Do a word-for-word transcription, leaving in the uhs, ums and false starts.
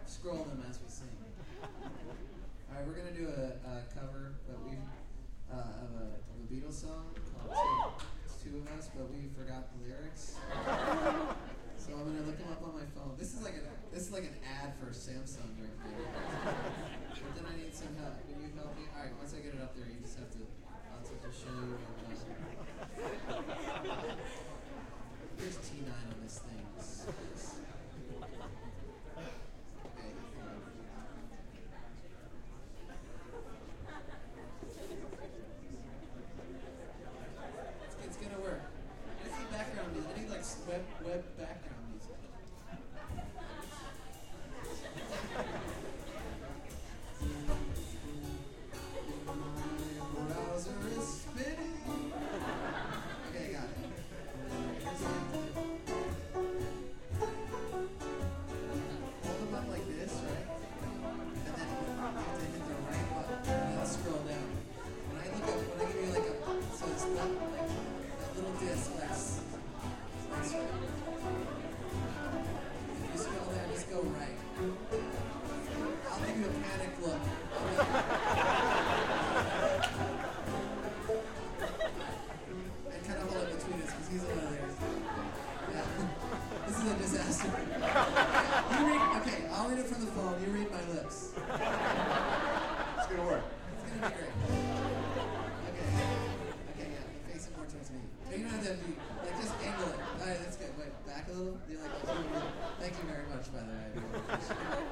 scroll them as we sing. All right, we're gonna do a, a cover, but we uh, of a of a Beatles song called Two. It's two of us, but we forgot the lyrics. So I'm gonna look them up on my phone. This is like a this is like an ad for Samsung right here. But then I need some help. Will you help me? All right, once I get it up there, you just have to. I'll just show you. Uh, here's T nine on this thing. It's- it's- okay, hold on. It's, it's gonna work. I need background music. I need like web web background music. My browser is spinning. Okay, got it. Here's the- Hold them up like this, right? And then you have to hit the right button and then scroll down. When I look at, when I give you like a, so it's not like that little disc, like, s- like so. If you scroll down, just go right. I'll give you a panic look. And kind of hold it between us because he's over there. Yeah. This is a disaster. You read, okay, I'll read it from the phone. You read my lips. It's gonna work. It's gonna be great. Okay. Okay, yeah. Face it more towards me. No, you don't have to be like just angle it. Alright, that's good. Wait, back a little. You like thank you very much, by the way.